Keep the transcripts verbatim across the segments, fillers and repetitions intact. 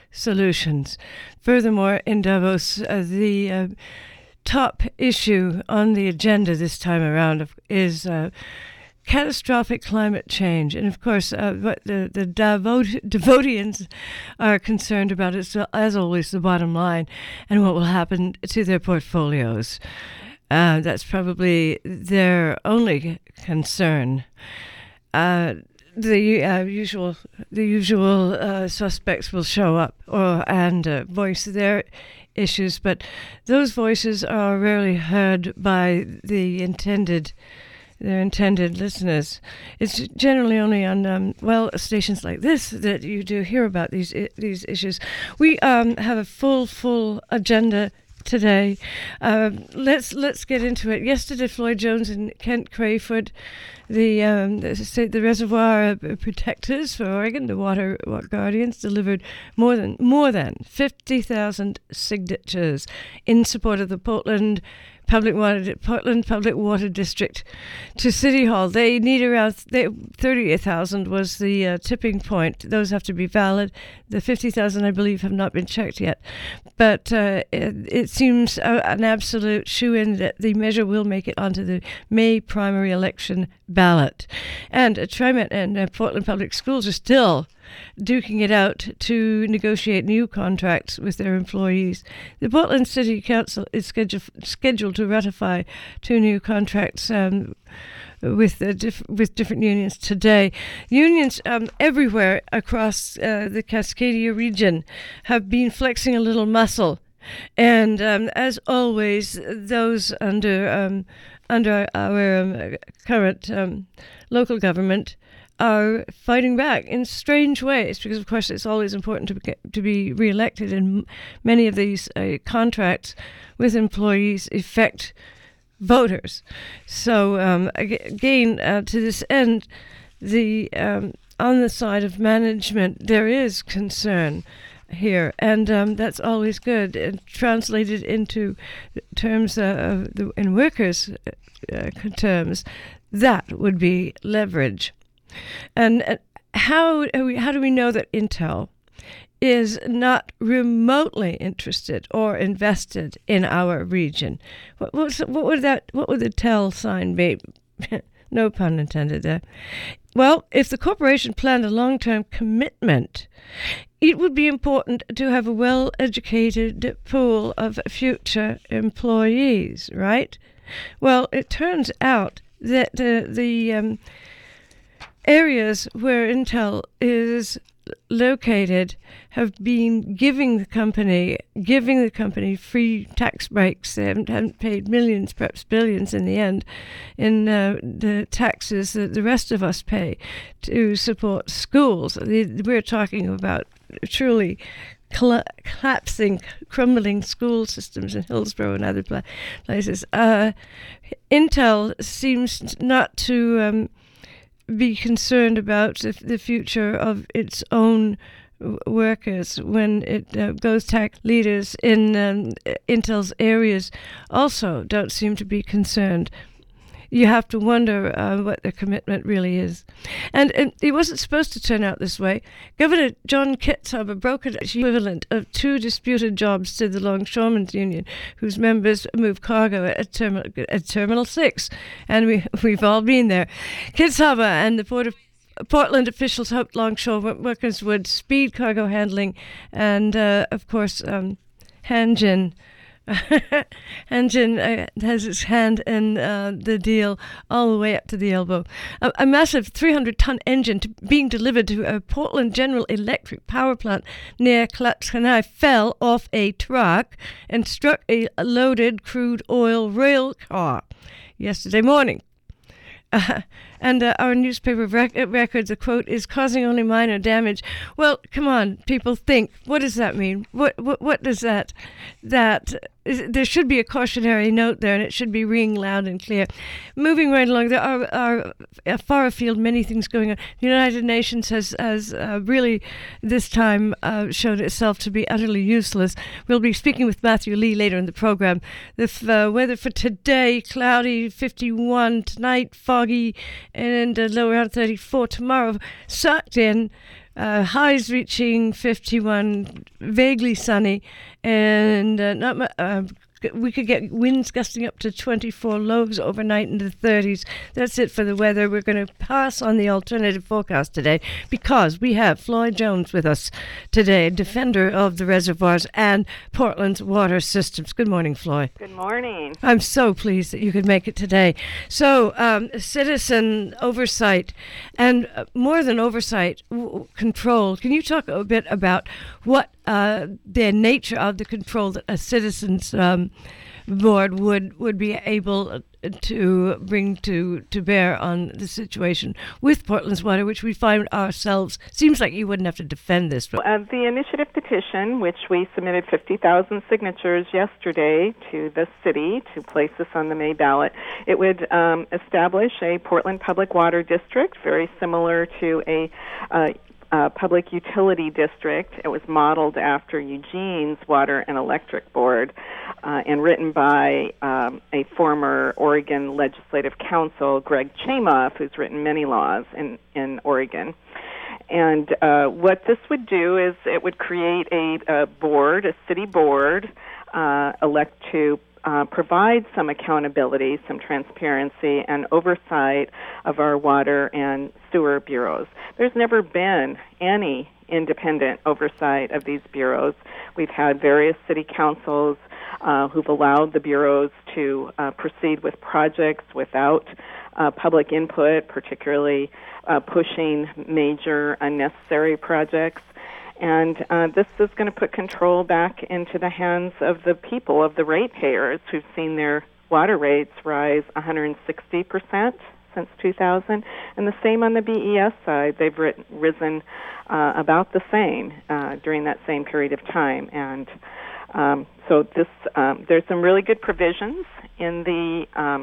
solutions. Furthermore, in Davos, uh, the uh, top issue on the agenda this time around is uh, catastrophic climate change. And of course, uh, what the, the Davot- Davotians are concerned about is, as always, the bottom line and what will happen to their portfolios. Uh, that's probably their only concern. Uh, the uh, usual the usual uh, suspects will show up or and uh, voice their issues, but those voices are rarely heard by the intended their intended listeners. It's generally only on um, well stations like this that you do hear about these I- these issues. We um, have a full full agenda today. Uh, let's let's get into it. Yesterday, Floyd Jones and Kent Crayford, the um, the, the reservoir protectors for Oregon, the water, water guardians, delivered more than more than fifty thousand signatures in support of the Portland Public Water Portland Public Water District to City Hall. They need around thirty thousand was the uh, tipping point. Those have to be valid. The fifty thousand, I believe, have not been checked yet. But uh, it, it seems a, an absolute shoe-in that the measure will make it onto the May primary election ballot. And uh, TriMet and uh, Portland Public Schools are still duking it out to negotiate new contracts with their employees. The Portland City Council is scheduled scheduled to ratify two new contracts um, with uh, diff- with different unions today. Unions um, everywhere across uh, the Cascadia region have been flexing a little muscle, and um, as always, those under um, under our um, current um, local government are fighting back in strange ways, because of course it's always important to be, to be re-elected, and many of these uh, contracts with employees affect voters. So um, again, uh, to this end, the um, on the side of management there is concern here, and um, that's always good. And translated into terms uh, of the, in workers' uh, terms, that would be leverage. And uh, how do we, how do we know that Intel is not remotely interested or invested in our region? What, what's, what would that? What would the tell sign be? No pun intended there. Well, if the corporation planned a long-term commitment, it would be important to have a well-educated pool of future employees, right? Well, it turns out that uh, the um, areas where Intel is located have been giving the company giving the company free tax breaks. They haven't, haven't paid millions, perhaps billions in the end, in uh, the taxes that the rest of us pay to support schools. We're talking about truly Colla- collapsing, crumbling school systems in Hillsborough and other pla- places. Uh, Intel seems not to um, be concerned about the, the future of its own w- workers when it uh, goes tax leaders in um, Intel's areas also don't seem to be concerned. You have to wonder uh, what their commitment really is. And, and it wasn't supposed to turn out this way. Governor John Kitzhaber brokered the equivalent of two disputed jobs to the Longshoremen's Union, whose members move cargo at, termi- at Terminal six. And we, we've all been there. Kitzhaber and the Port of Portland officials hoped longshore workers would speed cargo handling and, uh, of course, um, Hanjin Hanjin uh, has its hand in uh, the deal all the way up to the elbow. A, a massive three hundred ton engine to, being delivered to a Portland General Electric power plant near Clatskanie fell off a truck and struck a loaded crude oil rail car yesterday morning. Uh, and uh, our newspaper rec- records, the quote, is causing only minor damage. Well, come on, people, think. What does that mean? What what, what does that, that, is, there should be a cautionary note there, and it should be ringing loud and clear. Moving right along, there are, are uh, far afield many things going on. The United Nations has, has uh, really, this time, uh, shown itself to be utterly useless. We'll be speaking with Matthew Lee later in the program. The f- uh, weather for today, cloudy, fifty-one, tonight, foggy, and uh, low around thirty-four tomorrow, sucked in Uh, highs reaching fifty-one, vaguely sunny, and uh, not mu- uh, we could get winds gusting up to twenty-four, lows overnight in the thirties. That's it for the weather. We're going to pass on the alternative forecast today because we have Floyd Jones with us today, defender of the reservoirs and Portland's water systems. Good morning, Floyd. Good morning. I'm so pleased that you could make it today. So, um, citizen oversight and uh, more than oversight, w- control. Can you talk a bit about what uh, the nature of the control that a citizens um, board would would be able to bring to to bear on the situation with Portland's water, which we find ourselves, seems like you wouldn't have to defend this. Uh, the initiative petition, which we submitted fifty thousand signatures yesterday to the city to place this on the May ballot, it would um, establish a Portland Public Water District, very similar to a uh, Uh, public utility district. It was modeled after Eugene's Water and Electric Board uh, and written by um, a former Oregon Legislative Counsel, Greg Chamoff, who's written many laws in, in Oregon. And uh, what this would do is it would create a, a board, a city board, uh, elect to Uh, provide some accountability, some transparency, and oversight of our water and sewer bureaus. There's never been any independent oversight of these bureaus. We've had various city councils uh, who've allowed the bureaus to uh, proceed with projects without uh, public input, particularly uh, pushing major unnecessary projects. And uh, this is going to put control back into the hands of the people, of the ratepayers, who've seen their water rates rise one hundred sixty percent since two thousand. And the same on the B E S side. They've written, risen uh, about the same uh, during that same period of time. And um, so this, um, there's some really good provisions in the um,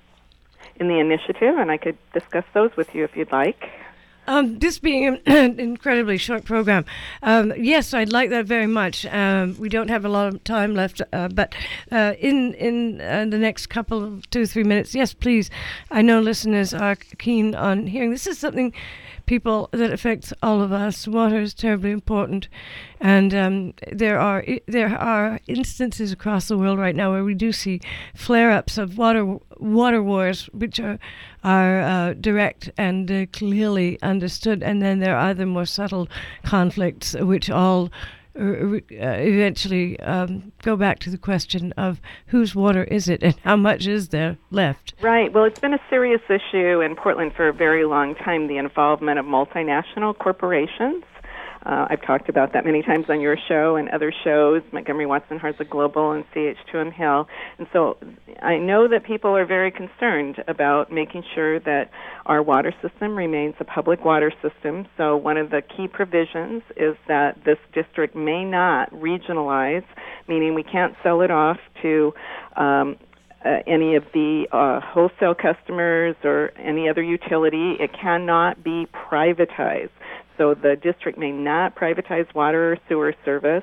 in the initiative, and I could discuss those with you if you'd like. Um, this being an incredibly short program, um, yes, I'd like that very much. Um, we don't have a lot of time left, uh, but uh, in in uh, the next couple of two, three minutes, yes, please. I know listeners are keen on hearing. This is something, people, that affects all of us. Water is terribly important, and um, there are there are instances across the world right now where we do see flare-ups of water water wars, which are are uh, direct and uh, clearly understood, and then there are other more subtle conflicts, which all uh, eventually um, go back to the question of whose water is it and how much is there left. Right. Well, it's been a serious issue in Portland for a very long time, the involvement of multinational corporations. Uh, I've talked about that many times on your show and other shows, Montgomery Watson Harza Global and C H two M Hill. And so I know that people are very concerned about making sure that our water system remains a public water system. So one of the key provisions is that this district may not regionalize, meaning we can't sell it off to um, uh, any of the uh, wholesale customers or any other utility. It cannot be privatized. So the district may not privatize water or sewer service,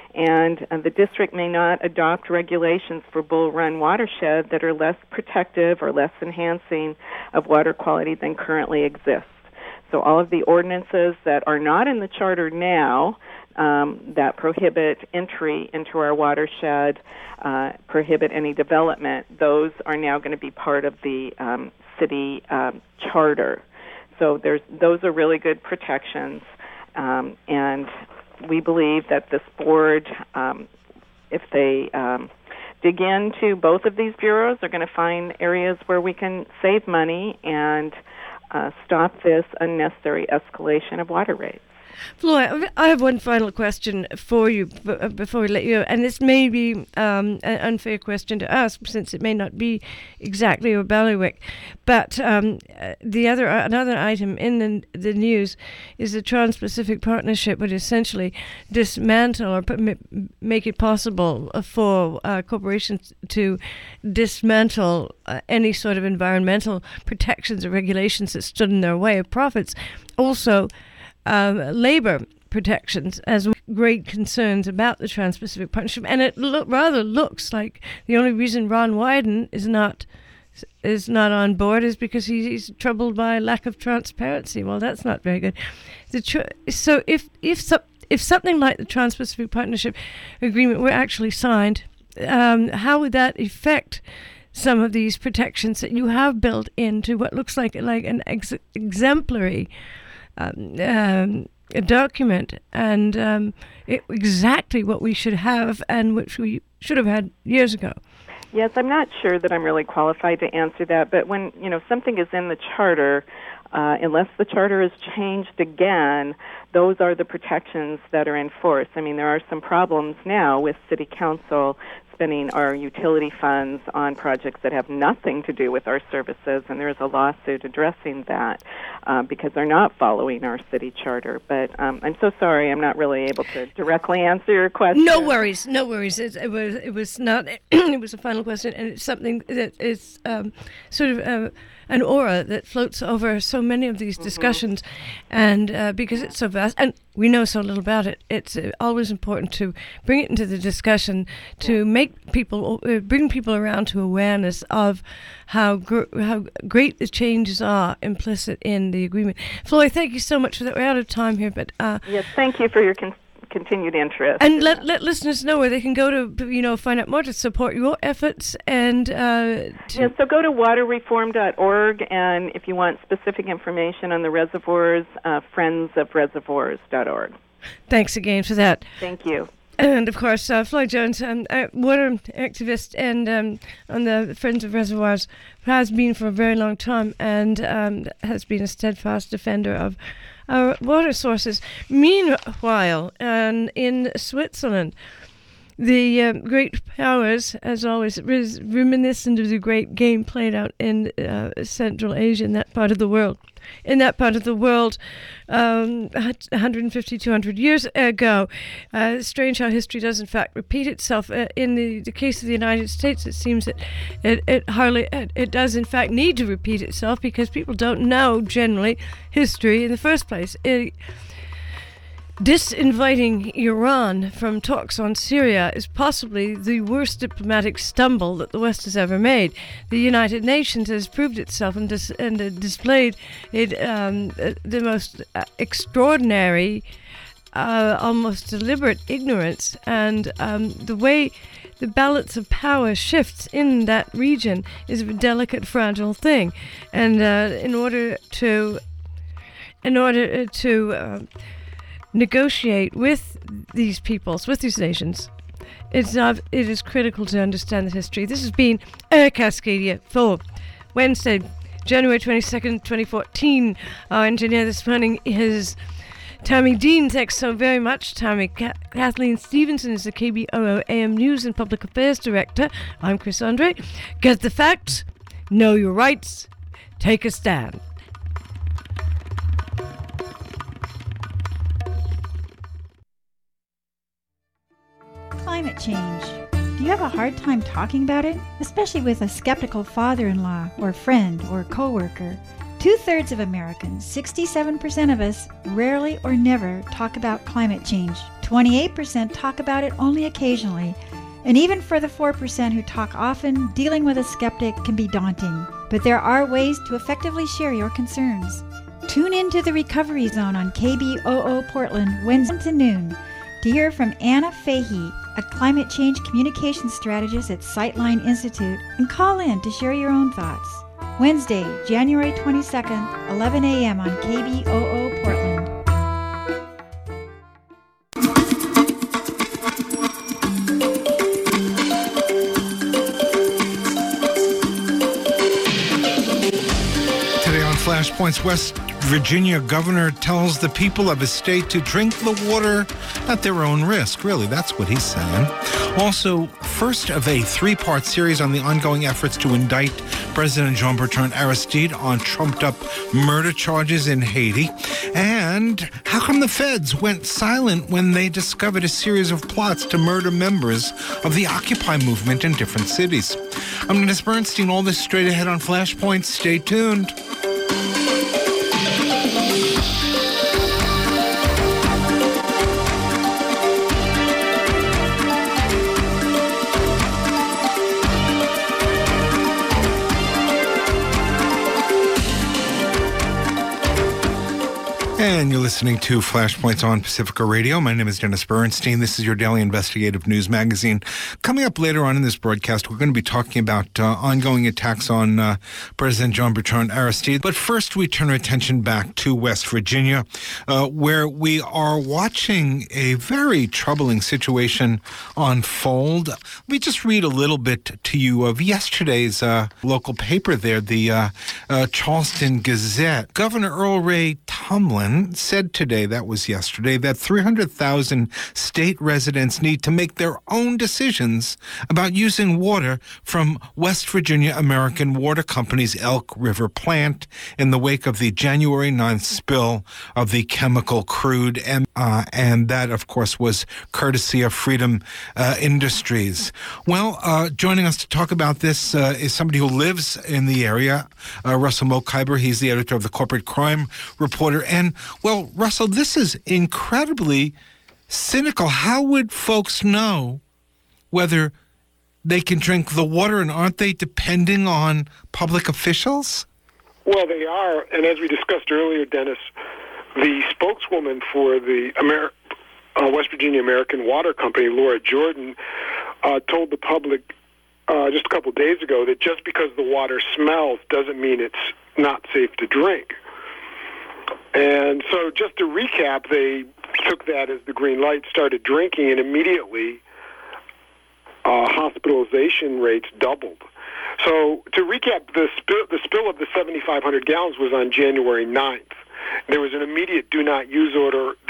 and uh, the district may not adopt regulations for Bull Run watershed that are less protective or less enhancing of water quality than currently exists. So all of the ordinances that are not in the charter now um, that prohibit entry into our watershed, uh, prohibit any development, those are now going to be part of the um, city um, charter. So there's those are really good protections, um, and we believe that this board, um, if they um, dig into both of these bureaus, are going to find areas where we can save money and uh, stop this unnecessary escalation of water rates. Floyd, I have one final question for you b- before we let you go, and this may be um, an unfair question to ask since it may not be exactly a bailiwick, but um, the other uh, another item in the, the news is the Trans-Pacific Partnership would essentially dismantle or put, make it possible for uh, corporations to dismantle uh, any sort of environmental protections or regulations that stood in their way of profits. Also, Um, labor protections as great concerns about the Trans-Pacific Partnership, and it lo- rather looks like the only reason Ron Wyden is not is not on board is because he's, he's troubled by lack of transparency. Well, that's not very good. The tr- so if if so, if something like the Trans-Pacific Partnership Agreement were actually signed, um, how would that affect some of these protections that you have built into what looks like like an ex- exemplary um, um, document, and um, it, exactly what we should have and which we should have had years ago? Yes, I'm not sure that I'm really qualified to answer that, but when, you know, something is in the charter, uh, unless the charter is changed again, those are the protections that are in force. I mean, there are some problems now with City Council spending our utility funds on projects that have nothing to do with our services, and there's a lawsuit addressing that uh, because they're not following our city charter. But um, I'm so sorry, I'm not really able to directly answer your question. No worries, no worries. It, it was it was not. It was a final question, and it's something that is um, sort of uh, an aura that floats over so many of these discussions, mm-hmm. and uh, because it's so vast, and we know so little about it, it's uh, always important to bring it into the discussion, to make people, uh, bring people around to awareness of how gr- how great the changes are implicit in the agreement. Floyd, thank you so much for that. We're out of time here, but uh, yes, thank you for your con- continued interest. And let let listeners know where they can go to, you know, find out more to support your efforts. And uh, yeah, so go to water reform dot org, and if you want specific information on the reservoirs, uh, friends of reservoirs dot org. Thanks again for that. Thank you. And of course, uh, Floyd Jones, um, uh, water activist and um, on the Friends of Reservoirs, has been for a very long time, and um, has been a steadfast defender of our water sources. Meanwhile, um, in Switzerland, the uh, great powers, as always, res- reminiscent of the great game played out in uh, Central Asia, in that part of the world. In that part of the world, um, one hundred fifty, two hundred years ago. Uh, strange how history does, in fact, repeat itself. Uh, in the, the case of the United States, it seems that it, it hardly, it, it does, in fact, need to repeat itself because people don't know, generally, history in the first place. It, Disinviting Iran from talks on Syria is possibly the worst diplomatic stumble that the West has ever made. The United Nations has proved itself and, dis- and uh, displayed it, um, uh, the most uh, extraordinary, uh, almost deliberate ignorance, and um, the way the balance of power shifts in that region is a delicate, fragile thing. And uh, in order to, in order to uh, negotiate with these peoples, with these nations, it's not, it is critical to understand the history. This has been Air Cascadia for Wednesday, January twenty-second, twenty fourteen. Our engineer this morning is Tammy Dean. Thanks so very much, Tammy. Ka- Kathleen Stevenson is the K B O O A M News and Public Affairs Director. I'm Chris Andre. Get the facts, know your rights, take a stand. Climate change. Do you have a hard time talking about it? Especially with a skeptical father-in-law or friend or coworker. Two-thirds of Americans, sixty-seven percent of us, rarely or never talk about climate change. twenty-eight percent talk about it only occasionally. And even for the four percent who talk often, dealing with a skeptic can be daunting. But there are ways to effectively share your concerns. Tune in to the Recovery Zone on K B O O Portland, Wednesday to noon, to hear from Anna Fahey, a climate change communication strategist at Sightline Institute, and call in to share your own thoughts. Wednesday, January twenty-second, eleven a.m. on K B O O Portland. Today on Flashpoints, West Virginia governor tells the people of his state to drink the water at their own risk. Really, that's what he's saying. Also, first of a three-part series on the ongoing efforts to indict President Jean-Bertrand Aristide on trumped-up murder charges in Haiti. And how come the feds went silent when they discovered a series of plots to murder members of the Occupy movement in different cities? I'm Dennis Bernstein. All this straight ahead on Flashpoint. Stay tuned. listening to Flashpoints on Pacifica Radio. My name is Dennis Bernstein. This is your daily investigative news magazine. Coming up later on in this broadcast, we're going to be talking about uh, ongoing attacks on uh, President Jean-Bertrand Aristide. But first, we turn our attention back to West Virginia, uh, where we are watching a very troubling situation unfold. Let me just read a little bit to you of yesterday's uh, local paper there, the uh, uh, Charleston Gazette. Governor Earl Ray Tomblin said today, that was yesterday, that three hundred thousand state residents need to make their own decisions about using water from West Virginia American Water Company's Elk River plant in the wake of the January ninth spill of the chemical crude. And, uh, and that, of course, was courtesy of Freedom uh, Industries. Well, uh, joining us to talk about this uh, is somebody who lives in the area, uh, Russell Mokhiber. He's the editor of the Corporate Crime Reporter. And, well, Russell, this is incredibly cynical. How would folks know whether they can drink the water, and aren't they depending on public officials? Well, they are, and as we discussed earlier, Dennis, the spokeswoman for the Amer- uh, West Virginia American Water Company, Laura Jordan, uh, told the public uh, just a couple days ago that just because the water smells doesn't mean it's not safe to drink. And so just to recap, they took that as the green light, started drinking, and immediately uh, hospitalization rates doubled. So to recap, the spill, the spill of the seventy-five hundred gallons was on January ninth. There was an immediate do not use order.